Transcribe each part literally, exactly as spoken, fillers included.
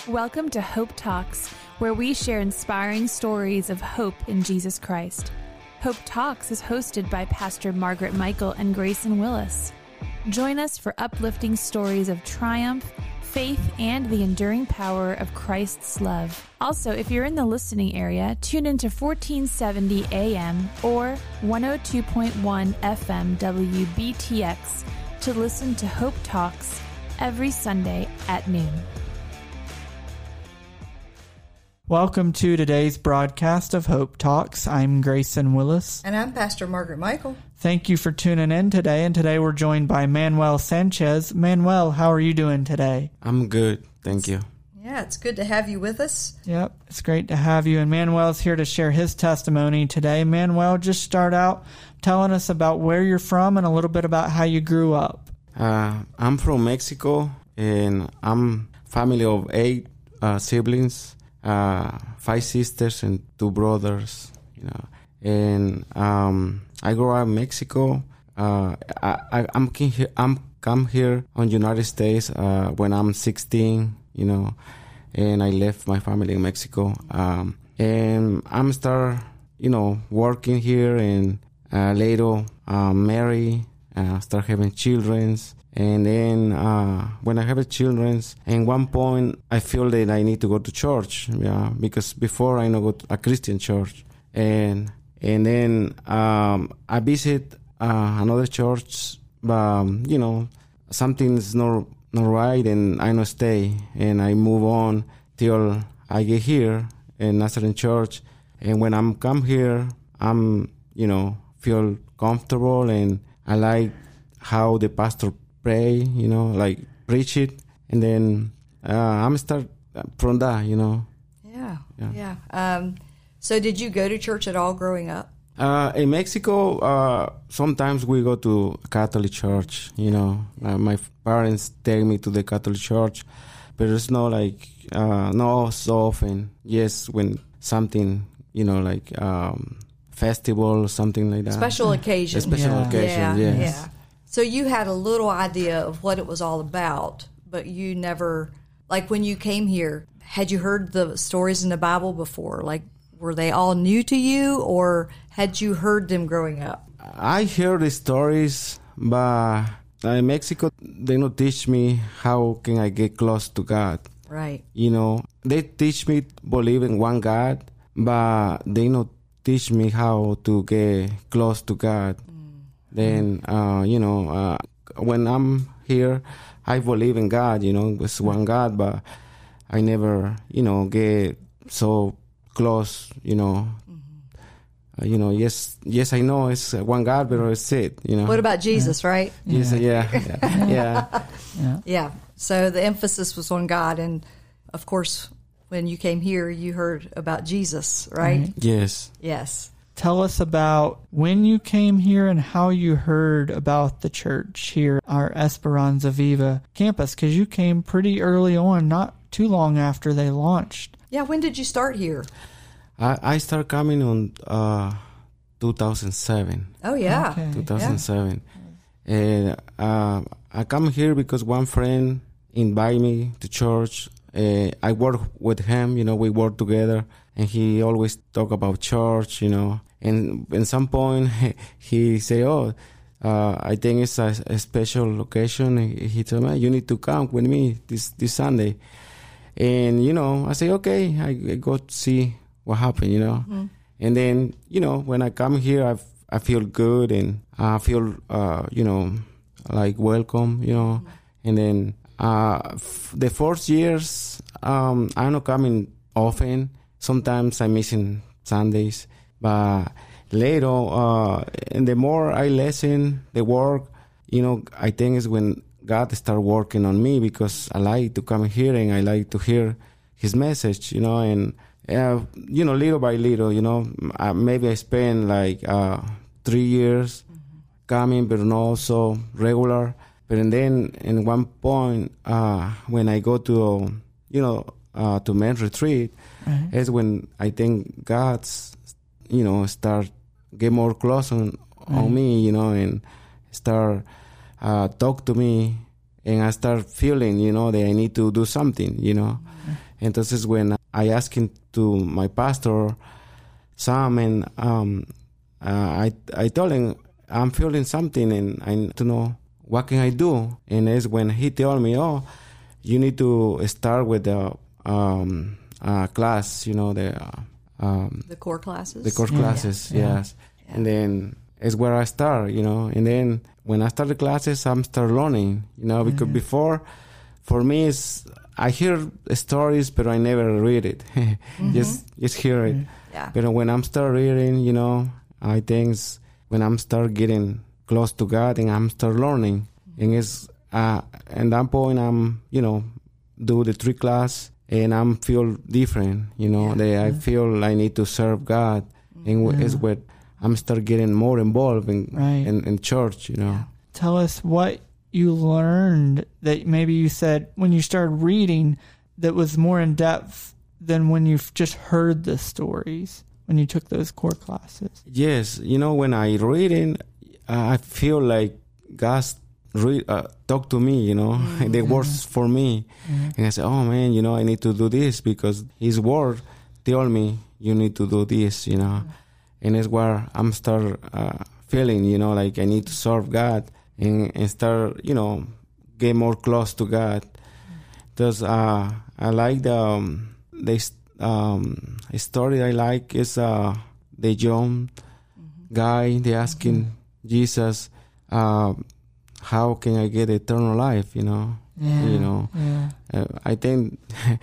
Welcome to Hope Talks, where we share inspiring stories of hope in Jesus Christ. Hope Talks is hosted by Pastor Margaret Michael and Grayson Willis. Join us for uplifting stories of triumph, faith, and the enduring power of Christ's love. Also, if you're in the listening area, tune into fourteen seventy A M or one oh two point one F M W B T X to listen to Hope Talks every Sunday at noon. Welcome to today's broadcast of Hope Talks. I'm Grayson Willis. And I'm Pastor Margaret Michael. Thank you for tuning in today. And today we're joined by Manuel Sanchez. Manuel, how are you doing today? I'm good. Thank you. Yeah, it's good to have you with us. Yep, it's great to have you. And Manuel's here to share his testimony today. Manuel, just start out telling us about where you're from and a little bit about how you grew up. Uh, I'm from Mexico, and I'm family of eight uh, siblings. Uh, five sisters and two brothers, you know, and um, I grew up in Mexico. Uh, I, I, I'm here, I'm come here on United States uh, when I'm sixteen, you know, and I left my family in Mexico. Um, and I'm start, you know, working here, and uh, later uh, marry, uh, start having childrens. And then uh, when I have a children, at one point I feel that I need to go to church, yeah, because before I know go to a Christian church, and and then um, I visit uh, another church, um, you know, something's not not right, and I don't stay, and I move on till I get here in Nazarene Church, and when I'm come here, I'm you know feel comfortable, and I like how the pastor pray, you know, like preach it, and then uh, I'm start from that, you know. Yeah, yeah. yeah. Um, so did you go to church at all growing up? Uh, in Mexico, uh, sometimes we go to Catholic church, you know. Uh, my parents take me to the Catholic church, but it's not like, uh, not so often. Yes, when something, you know, like um, festival or something like that. Special occasion. A special yeah. occasion, yeah, yes. Yeah. So you had a little idea of what it was all about, but you never, like when you came here, had you heard the stories in the Bible before? Like, were they all new to you, or had you heard them growing up? I heard the stories, but in Mexico, they don't teach me how can I get close to God. Right. You know, they teach me believe in one God, but they don't teach me how to get close to God. Then, uh, you know, uh, when I'm here, I believe in God, you know, it's one God, but I never, you know, get so close, you know. Mm-hmm. Uh, you know, yes, yes, I know it's one God, but it's it, you know. What about Jesus, yeah. right? Yes, yeah, yeah, yeah. yeah. yeah. Yeah. So the emphasis was on God, and of course, when you came here, you heard about Jesus, right? right. Yes. Yes. Tell us about when you came here and how you heard about the church here, our Esperanza Viva campus, because you came pretty early on, not too long after they launched. Yeah, when did you start here? I, I started coming on uh, two thousand seven. Oh, yeah. Okay. two thousand seven. Yeah. And uh, I come here because one friend invited me to church. Uh, I work with him, you know, we work together, and he always talk about church, you know. And at some point, he say, oh, uh, I think it's a, a special occasion. He, he told me, you need to come with me this, this Sunday. And, you know, I say, okay, I, I go to see what happened, you know. Mm-hmm. And then, you know, when I come here, I, I feel good, and I feel, uh, you know, like welcome, you know. Mm-hmm. And then uh, f- the first years, um, I'm not coming often. Sometimes I'm missing Sundays. But later, uh, and the more I listen, the work, you know, I think is when God started working on me, because I like to come here and I like to hear His message, you know, and, uh, you know, little by little, you know, uh, maybe I spend like uh, three years mm-hmm. coming, but not so regular. But and then in one point, uh, when I go to, you know, uh, to men's retreat, right. is when I think God's, you know, start get more close on, on mm. me, you know, and start uh, talk to me, and I start feeling, you know, that I need to do something, you know. Mm. Entonces when I asked him to my pastor, Sam, and um, uh, I I told him I'm feeling something and I need to know what can I do. And it's when he told me, oh, you need to start with the um, uh, class, you know, the uh, um, The core classes? the core Yeah. classes, Yeah. yes. And then it's where I start, you know. And then when I start the classes, I'm start learning, you know, because before, for me, it's, I hear stories, but I never read it. Just just hear it. Yeah. But when I'm start reading, you know, I think it's when I'm start getting close to God and I'm start learning. And it's, uh, at that point, I'm, you know, do the three class and I'm feel different, you know, Yeah. that I feel I need to serve God. And Yeah. it's what I'm start getting more involved in, Right. in, in church, you know. Yeah. Tell us what you learned that maybe you said when you started reading that was more in depth than when you've just heard the stories when you took those core classes. Yes, you know, when I read it, I feel like God re- uh, talk to me, you know, the words for me. And I say, oh man, you know, I need to do this because His word tell me you need to do this, you know. And it's where I'm start uh, feeling, you know, like I need to serve God and, and start, you know, get more close to God. Because uh, I like the um, the um, story I like is uh, the John guy. They asking Jesus, uh, how can I get eternal life? You know, Yeah. you know. Yeah. Uh, I think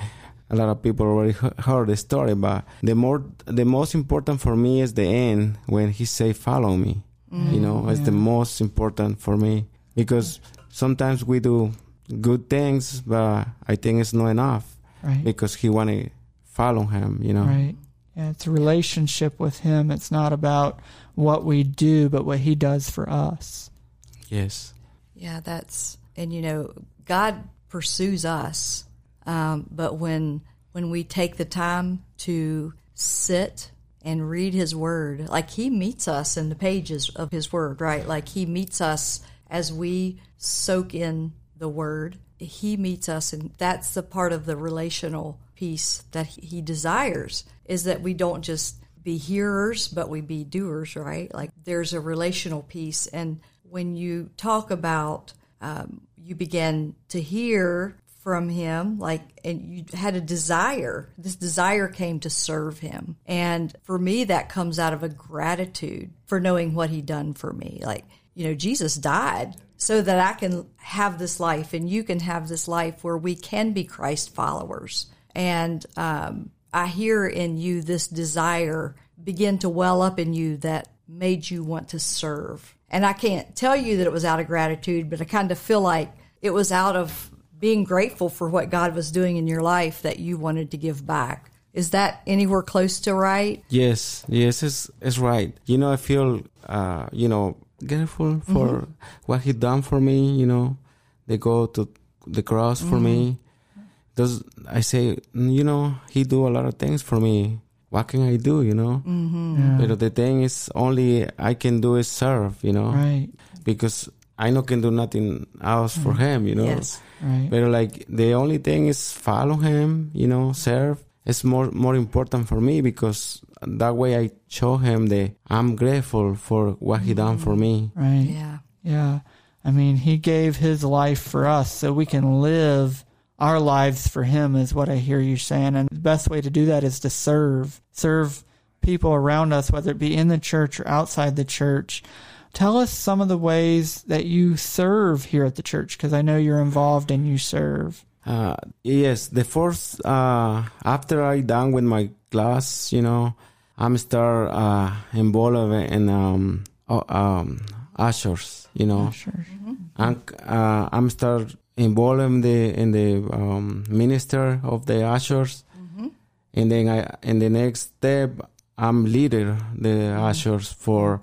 a lot of people already he- heard the story, but the more, the most important for me is the end when He say, "Follow me." You know, it's the most important for me because sometimes we do good things, but I think it's not enough Right. because He want to follow Him. You know, Right. Yeah, it's a relationship with Him. It's not about what we do, but what He does for us. yes, Yeah, that's, and you know, God pursues us, um, but when when we take the time to sit and read His Word, like He meets us in the pages of His Word, right? Like He meets us as we soak in the Word. He meets us, and that's the part of the relational piece that He desires, is that we don't just be hearers, but we be doers, right? Like there's a relational piece, and when you talk about um, you began to hear from Him, like, and you had a desire. This desire came to serve Him. And for me, that comes out of a gratitude for knowing what He done for me. Like, you know, Jesus died so that I can have this life and you can have this life where we can be Christ followers. And um, I hear in you this desire begin to well up in you that made you want to serve. And I can't tell you that it was out of gratitude, but I kind of feel like it was out of being grateful for what God was doing in your life that you wanted to give back. Is that anywhere close to right? yes, yes, it's it's right. You know, I feel uh, you know, grateful for Mm-hmm. what He done for me. You know, they go to the cross for Mm-hmm. me. Does I say, you know, He do a lot of things for me. What can I do? You know, Mm-hmm. Yeah. but the thing is, only I can do is serve. You know, Right. because I no can do nothing else for Him. You know, Yes. Right. but like the only thing is follow Him. You know, serve. It's more more important for me because that way I show Him that I'm grateful for what He done for me. Right. Yeah. Yeah. I mean, He gave His life for us so we can live our lives for Him, is what I hear you saying. And the best way to do that is to serve. Serve people around us, whether it be in the church or outside the church. Tell us some of the ways that you serve here at the church, because I know you're involved and you serve. Uh, yes, the first, uh, after I done with my class, you know, I'm start, uh, involved in, um, uh, um, ushers, you know. Sure. I'm, uh, I'm start involved in the, in the, um, minister of the ushers. And then I, in the next step, I'm leader the ushers for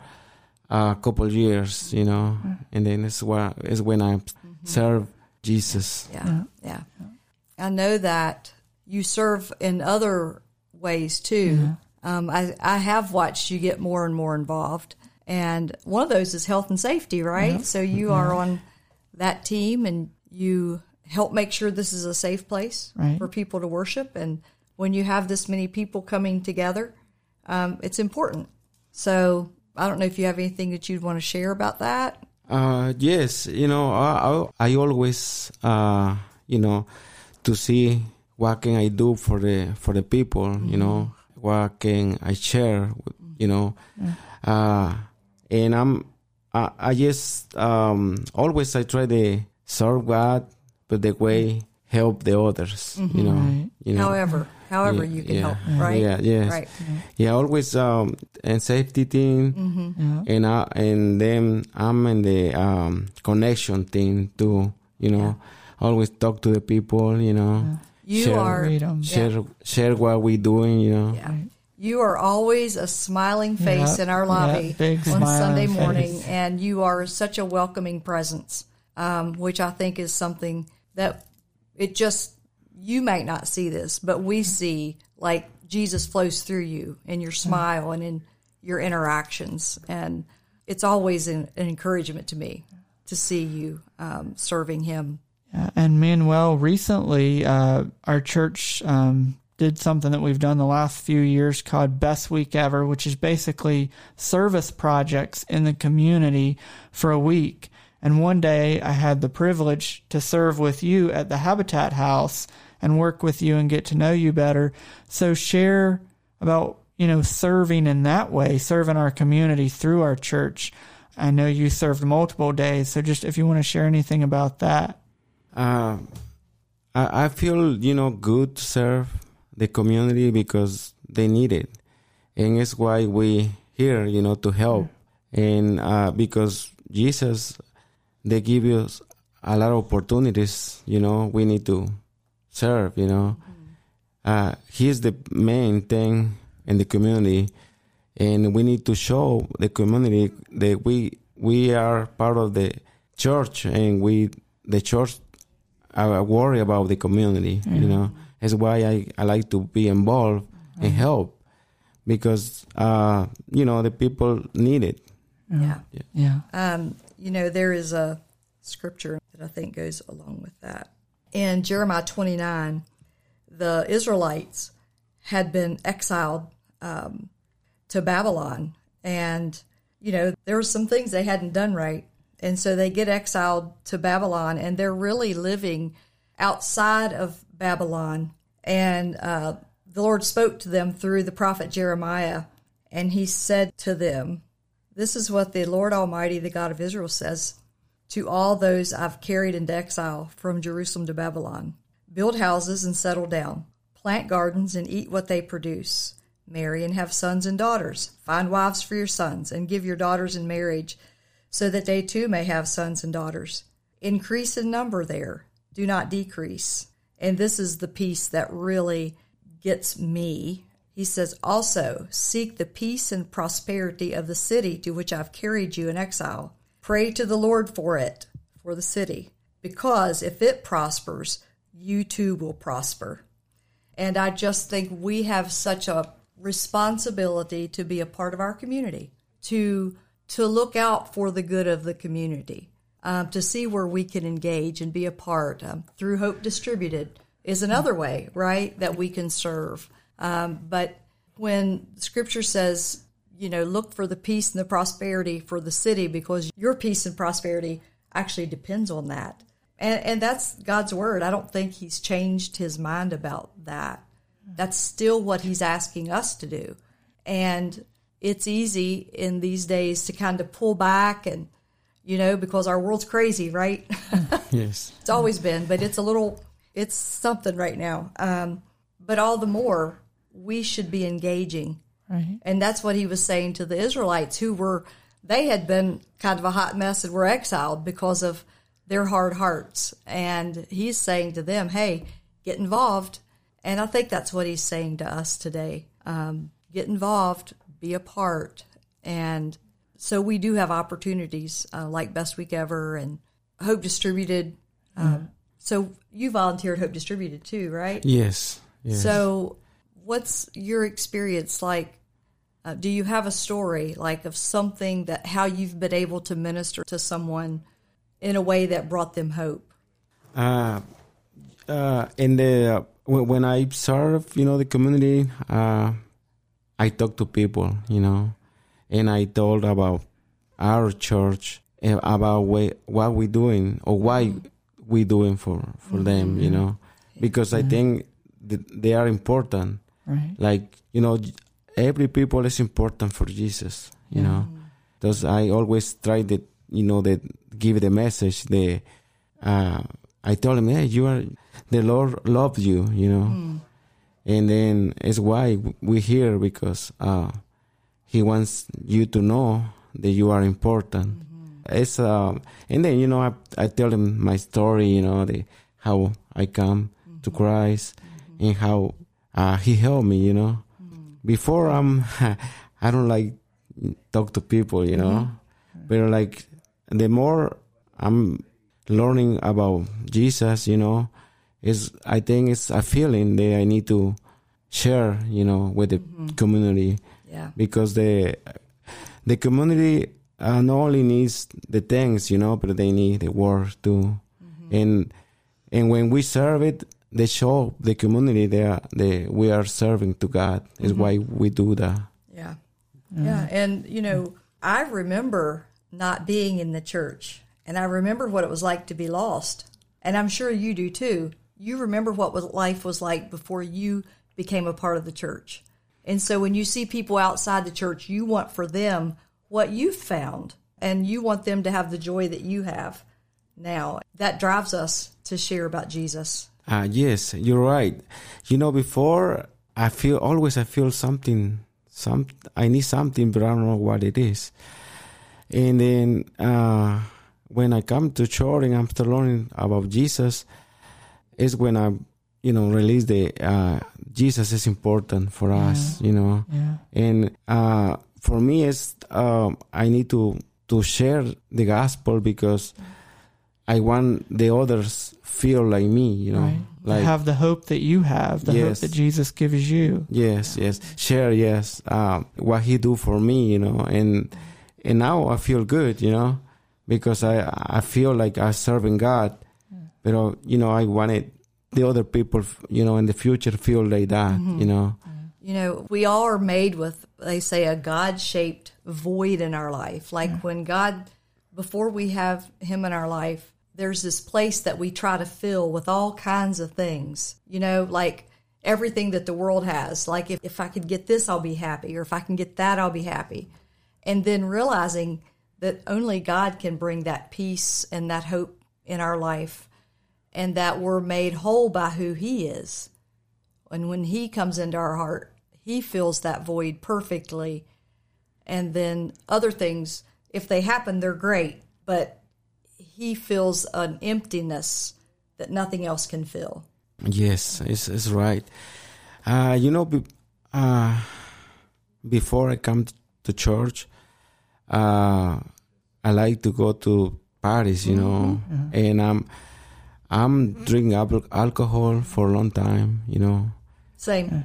a couple years, you know. And then it's where, is when I serve Jesus. Yeah, yeah. I know that you serve in other ways too. Um, I, I have watched you get more and more involved. And one of those is health and safety, right? So you are on that team and you help make sure this is a safe place Right. for people to worship. And when you have this many people coming together, um, it's important. So I don't know if you have anything that you'd want to share about that. Uh, yes, you know, I, I, I always, uh, you know, to see what can I do for the for the people, mm-hmm. you know, what can I share, you know, yeah. uh, and I'm, I, I just um, always I try to serve God, but the way help the others, mm-hmm. you know, right. you know. However, however yeah, you can yeah, help, right? Yeah, yes. Right. Yeah, yeah always um, and safety team, Mm-hmm. Yeah. and I, and then I'm in the um, connection team too, you know. Yeah. Always talk to the people, you know. Yeah. You share, are share, yeah. share what we're doing, you know. Yeah. You are always a smiling face yeah. in our lobby yeah. Big on Sunday face. morning, and you are such a welcoming presence, um, which I think is something that it just, you might not see this, but we see like Jesus flows through you in your smile and in your interactions. And it's always an, an encouragement to me to see you um, serving him. Yeah, and Manuel, recently uh, our church um, did something that we've done the last few years called Best Week Ever, which is basically service projects in the community for a week. And one day I had the privilege to serve with you at the Habitat House and work with you and get to know you better. So share about, you know, serving in that way, serving our community through our church. I know you served multiple days, so just if you want to share anything about that. Uh, I, I feel, you know, good to serve the community because they need it. And it's why we here, you know, to help. And uh, because Jesus, they give us a lot of opportunities, you know, we need to serve, you know. Uh, he's the main thing in the community. And we need to show the community that we we are part of the church, and we the church I worry about the community, mm-hmm. you know. That's why I, I like to be involved mm-hmm. and help, because, uh, you know, the people need it. Yeah. Yeah. yeah. Um, you know, there is a scripture that I think goes along with that. In Jeremiah twenty-nine, the Israelites had been exiled um, to Babylon. And, you know, there were some things they hadn't done right. And so they get exiled to Babylon, and they're really living outside of Babylon. And uh, the Lord spoke to them through the prophet Jeremiah, and he said to them, "This is what the Lord Almighty, the God of Israel, says to all those I've carried into exile from Jerusalem to Babylon. Build houses and settle down. Plant gardens and eat what they produce. Marry and have sons and daughters. Find wives for your sons and give your daughters in marriage, so that they too may have sons and daughters. Increase in number there. Do not decrease." And this is the piece that really gets me. He says, "Also, seek the peace and prosperity of the city to which I've carried you in exile. Pray to the Lord for it, for the city, because if it prospers, you too will prosper." And I just think we have such a responsibility to be a part of our community, to to look out for the good of the community, um, to see where we can engage and be a part. Um, through Hope Distributed is another way, right, that we can serve. Um, but when Scripture says, you know, look for the peace and the prosperity for the city, because your peace and prosperity actually depends on that. And, and that's God's word. I don't think he's changed his mind about that. That's still what he's asking us to do. And it's easy in these days to kind of pull back and, you know, because our world's crazy, right? Yes. It's always been, but it's a little, it's something right now. Um, but all the more, we should be engaging. Right. And that's what he was saying to the Israelites, who were, they had been kind of a hot mess and were exiled because of their hard hearts. And he's saying to them, hey, get involved. And I think that's what he's saying to us today. Um, get involved, be a part. And so we do have opportunities uh, like Best Week Ever and Hope Distributed. Um, mm. So you volunteered Hope Distributed too, right? Yes. yes. So what's your experience like? Uh, do you have a story like of something that how you've been able to minister to someone in a way that brought them hope? Uh, uh, in the when, when I serve, you know, the community, uh, I talk to people, you know, and I told about our church, uh, about way, what we doing or why we doing for for mm-hmm. them, you know, because yeah. I think th- they are important. Right. Like, you know, every people is important for Jesus, you know. Because I always try to, you know, that give the message. The uh, I told him, hey, you are the Lord loves you, you know, mm. and then it's why we're here because uh, He wants you to know that you are important. Mm-hmm. It's uh, and then you know I I tell him my story, you know, the how I come mm-hmm. to Christ mm-hmm. and how uh, He helped me, you know. Mm-hmm. Before I'm, I don't like talk to people, you know, mm-hmm. but like the more I'm learning about Jesus, you know, is I think it's a feeling that I need to share, you know, with the mm-hmm. community, yeah, because the the community uh, not only needs the things, you know, but they need the word too, mm-hmm. and and when we serve it, they show the community that they we are serving to God. Is mm-hmm. why we do that. Yeah. Mm-hmm. Yeah, and, you know, I remember not being in the church, and I remember what it was like to be lost, and I'm sure you do too. You remember what was, life was like before you became a part of the church. And so when you see people outside the church, you want for them what you found, and you want them to have the joy that you have now. That drives us to share about Jesus. Uh, yes, you're right. You know, before, I feel, always I feel something... Some I need something, but I don't know what it is. And then uh, when I come to church and I'm still learning about Jesus, is when I, you know, release the uh, Jesus is important for yeah. us, you know. Yeah. And uh, for me, it's uh, I need to to share the gospel because I want the others feel like me, you know. Right. Like, have the hope that you have, the yes. hope that Jesus gives you. Yes, yes. Share, yes. Um, what He do for me, you know, and and now I feel good, you know, because I I feel like I'm serving God, but you know I wanted the other people, you know, in the future feel like that, mm-hmm. you know. You know, we all are made with, they say, a God-shaped void in our life. Like yeah. when God, before we have Him in our life, there's this place that we try to fill with all kinds of things, you know, like everything that the world has. Like if, if I could get this, I'll be happy. Or if I can get that, I'll be happy. And then realizing that only God can bring that peace and that hope in our life, and that we're made whole by who He is. And when He comes into our heart, He fills that void perfectly. And then other things, if they happen, they're great, but He fills an emptiness that nothing else can fill. Yes, it's, it's right. Uh, you know, be, uh, before I come to church, uh, I like to go to parties, you know, mm-hmm. and I'm I'm drinking al- alcohol for a long time, you know. Same.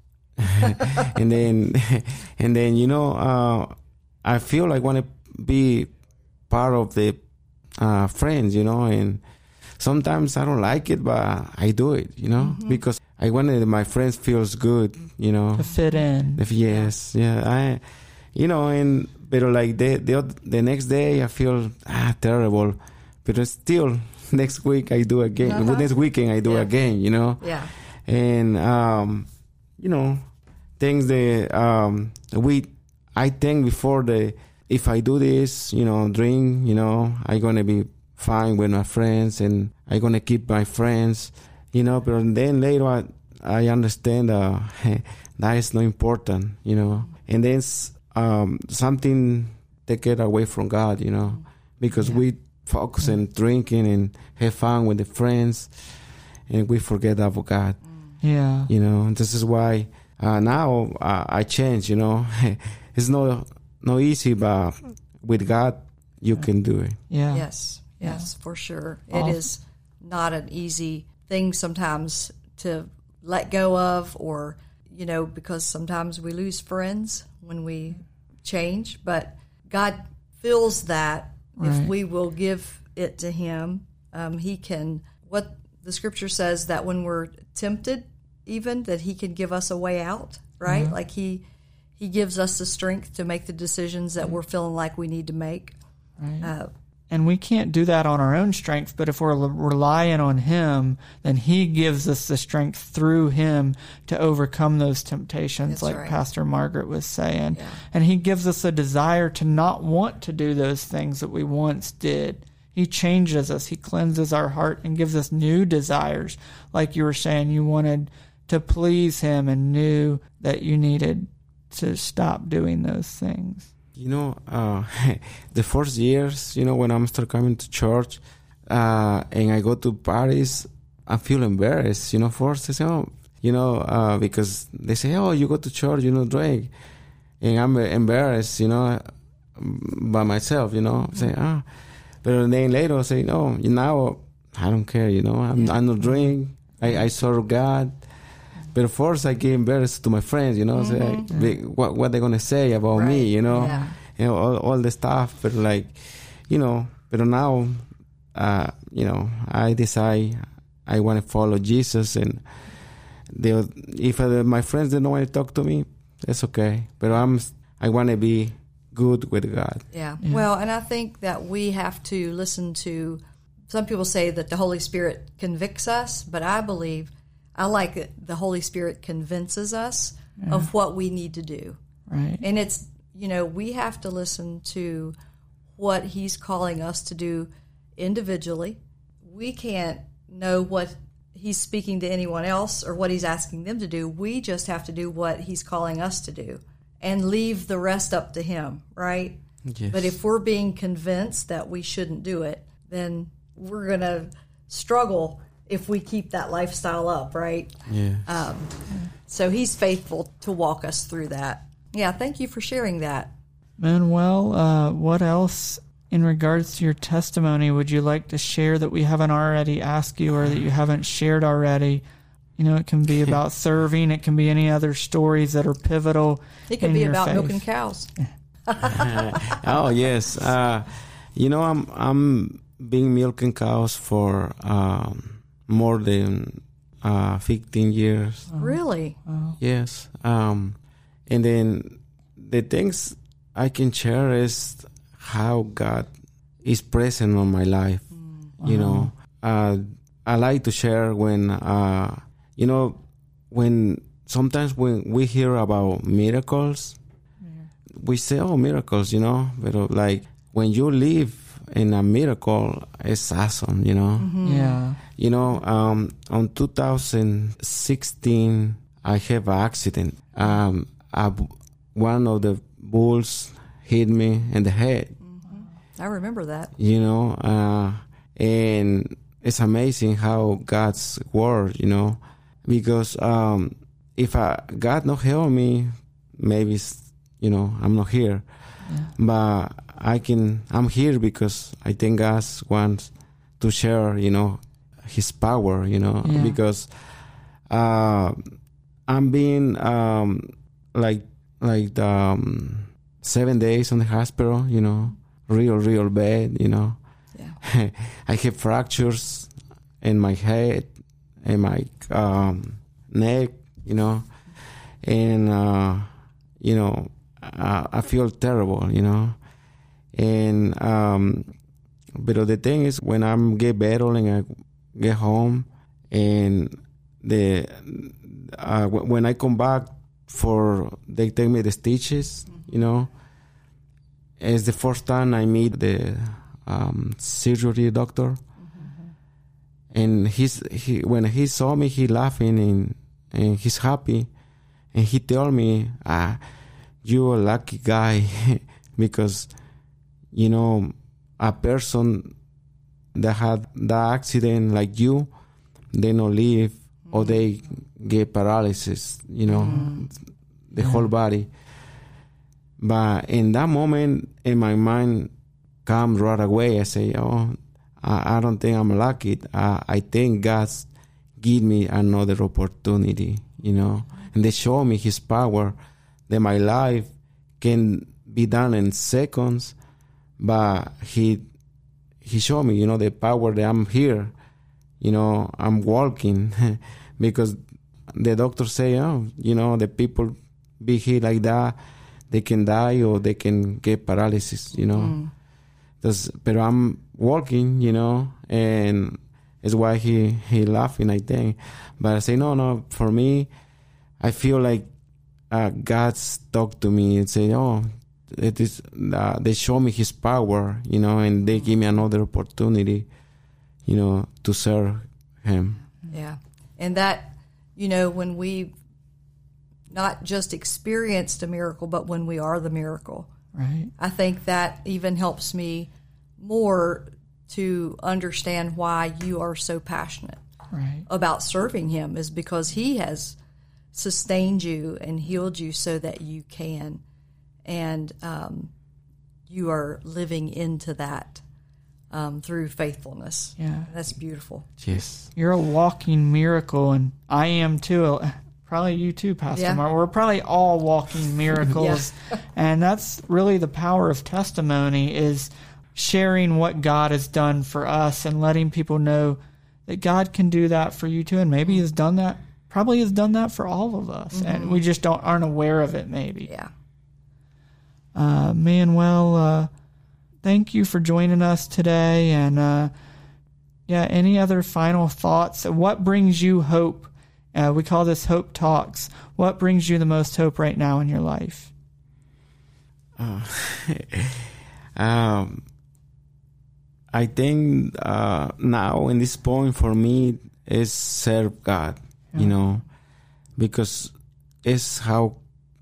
and then, and then you know, uh, I feel like I want to be part of the Uh, friends, you know, and sometimes I don't like it, but I do it, you know, mm-hmm. because I want that my friends feels good, you know, to fit in. If, yes, yeah, I, you know, and but like the the the next day I feel ah terrible, but still next week I do again. Uh-huh. Next weekend I do yeah. again, you know, yeah, and um, you know, things that um we I think before the. If I do this, you know, drink, you know, I'm going to be fine with my friends and I'm going to keep my friends, you know, but then later I, I understand uh, that is not important, you know, and then um, something take it away from God, you know, because yeah. we focus on drinking and have fun with the friends and we forget about God. Yeah. You know, and this is why uh, now uh, I change, you know, it's not... No easy, but with God, you yeah. can do it. Yeah. Yes. Yes, yeah. for sure. Awesome. It is not an easy thing sometimes to let go of, or, you know, because sometimes we lose friends when we change, but God fills that right. if we will give it to Him. Um, he can, what the scripture says that when we're tempted, even that he can give us a way out, right? Mm-hmm. Like he he gives us the strength to make the decisions that we're feeling like we need to make. Right. Uh, and we can't do that on our own strength, but if we're relying on him, then he gives us the strength through him to overcome those temptations, That's like right. Pastor Margaret was saying. Yeah. And he gives us a desire to not want to do those things that we once did. He changes us. He cleanses our heart and gives us new desires. Like you were saying, you wanted to please him and knew that you needed to stop doing those things. You know, uh, the first years, you know, when I'm start coming to church uh, and I go to parties, I feel embarrassed, you know, first I say, oh, you know, uh, because they say, oh, you go to church, you know, drink. And I'm embarrassed, you know, by myself, you know, say, ah. But then later I say, no, now I don't care, you know, I'm, yeah. I'm not drink. I, I serve God. But first I get embarrassed to my friends, you know, mm-hmm. say, they, what what they gonna say about right. me, you know, yeah. you know, all, all the stuff. But like, you know, but now, uh, you know, I decide I want to follow Jesus, and they, if uh, my friends don't want to talk to me, that's okay. But I'm, I want to be good with God. Yeah. yeah. Well, and I think that we have to listen to. Some people say that the Holy Spirit convicts us, but I believe. I like it. The Holy Spirit convinces us yeah. of what we need to do. Right. And it's, you know, we have to listen to what he's calling us to do individually. We can't know what he's speaking to anyone else or what he's asking them to do. We just have to do what he's calling us to do and leave the rest up to him, right? Yes. But if we're being convinced that we shouldn't do it, then we're going to struggle if we keep that lifestyle up, right? Yeah. Um, so he's faithful to walk us through that. Yeah, thank you for sharing that. Manuel, uh, what else in regards to your testimony would you like to share that we haven't already asked you or that you haven't shared already? You know, it can be about serving. It can be any other stories that are pivotal. It could in be your about faith. milking cows. Oh, yes. Uh, you know, I'm I'm being milking cows for... Um, more than uh, fifteen years. Really? Wow. Yes. Um, and then the things I can share is how God is present on my life. Mm. You Wow. know, uh, I like to share when, uh, you know, when sometimes when we hear about miracles, yeah. we say, oh, miracles, you know, but like when you live in a miracle, it's awesome, you know. Mm-hmm. Yeah. You know, um, on two thousand sixteen, I have an accident. Um, I, one of the bulls hit me in the head. Mm-hmm. I remember that. You know, uh, and it's amazing how God's word, you know, because um, if I, God not help me, maybe, you know, I'm not here. Yeah. But I can, I'm here because I think God wants to share, you know, his power, you know, yeah. because uh, I'm being um, like like um, seven days in the hospital, you know, real, real bad, you know. Yeah. I have fractures in my head and my um, neck, you know, and, uh, you know, I, I feel terrible, you know. And, um, but the thing is, when I'm get better and I get home, and the uh, w- when I come back for they take me the stitches, mm-hmm. you know, it's the first time I meet the um, surgery doctor, mm-hmm. and he's he when he saw me, he laughing and and he's happy, and he told me, ah, you're a lucky guy because, you know, a person that had that accident like you, they don't live, mm-hmm. or they get paralysis, you know, mm-hmm. the yeah. whole body. But in that moment, in my mind, comes right away. I say, oh, I, I don't think I'm lucky. I, I think God's give me another opportunity, you know. And they show me his power, that my life can be done in seconds, but he he showed me, you know, the power that I'm here, you know, I'm walking because the doctors say, oh, you know, the people be here like that, they can die or they can get paralysis, you know. Mm. That's, but I'm walking, you know, and it's why he, he laughing, I think. But I say, no, no, for me, I feel like uh, God's talked to me and say, oh, it is, uh, they show me his power, you know, and they give me another opportunity, you know, to serve him. Yeah. And that, you know, when we not just experienced a miracle, but when we are the miracle. Right. I think that even helps me more to understand why you are so passionate right. about serving him, is because he has sustained you and healed you so that you can. And um, you are living into that um, through faithfulness. Yeah. That's beautiful. Yes. You're a walking miracle, and I am too. Probably you too, Pastor yeah. Mark. We're probably all walking miracles. yeah. And that's really the power of testimony, is sharing what God has done for us and letting people know that God can do that for you too. And maybe He's done that, probably has done that for all of us. Mm-hmm. And we just don't aren't aware of it maybe. Yeah. Uh, Manuel, uh, thank you for joining us today. And uh, yeah, any other final thoughts? What brings you hope? Uh, we call this Hope Talks. What brings you the most hope right now in your life? Uh, um, I think uh, now in this point for me is serve God, yeah. you know, because it's how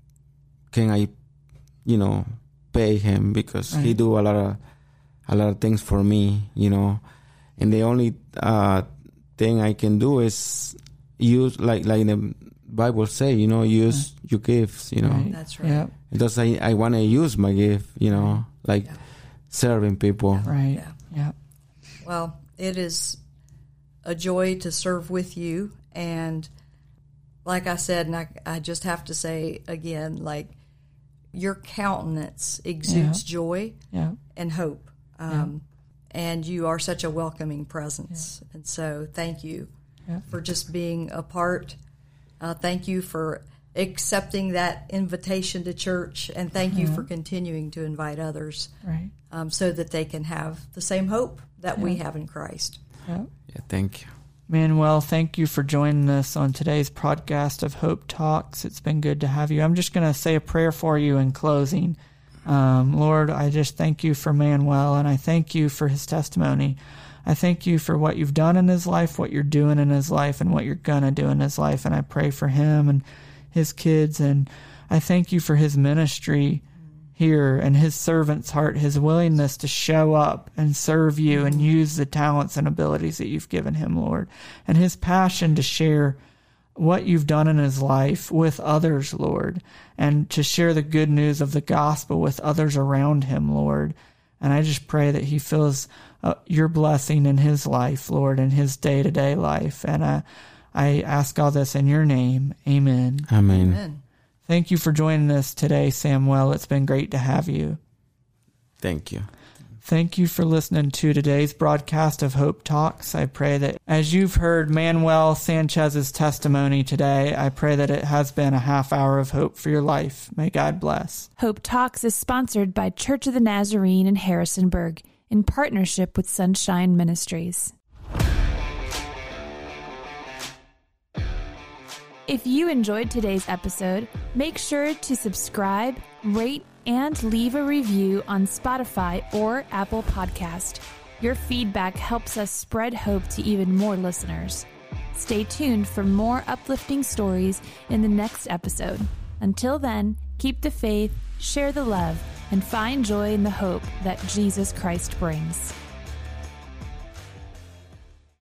can I, you know, pay Him, because right. He do a lot of a lot of things for me, you know, and the only uh, thing I can do is use, like like the Bible say, you know, use right. your gifts, you know. Right. That's right. Yeah. Because I, I want to use my gift, you know, right. like yeah. serving people. Right. Yeah. yeah. Well, it is a joy to serve with you. And like I said, and I, I just have to say again, like, your countenance exudes yeah. joy yeah. and hope. Um, yeah. And you are such a welcoming presence. Yeah. And so thank you. Yeah. for just being a part. Uh, thank you for accepting that invitation to church, and thank you yeah. for continuing to invite others right. um, so that they can have the same hope that yeah. we have in Christ. Yeah. yeah, thank you. Manuel, thank you for joining us on today's podcast of Hope Talks. It's been good to have you. I'm just going to say a prayer for you in closing. Um, Lord, I just thank you for Manuel, and I thank you for his testimony. I thank you for what you've done in his life, what you're doing in his life, and what you're going to do in his life. And I pray for him and his kids. And I thank you for his ministry here and his servant's heart, his willingness to show up and serve you and use the talents and abilities that you've given him, Lord. And his passion to share what you've done in his life with others, Lord, and to share the good news of the gospel with others around him, Lord. And I just pray that he feels Uh, your blessing in his life, Lord, in his day-to-day life. And uh, I ask all this in your name. Amen. Amen. Amen. Thank you for joining us today, Samuel. It's been great to have you. Thank you. Thank you for listening to today's broadcast of Hope Talks. I pray that as you've heard Manuel Sanchez's testimony today, I pray that it has been a half hour of hope for your life. May God bless. Hope Talks is sponsored by Church of the Nazarene in Harrisonburg, in partnership with Sunshine Ministries. If you enjoyed today's episode, make sure to subscribe, rate, and leave a review on Spotify or Apple Podcast. Your feedback helps us spread hope to even more listeners. Stay tuned for more uplifting stories in the next episode. Until then, keep the faith, share the love, and find joy in the hope that Jesus Christ brings.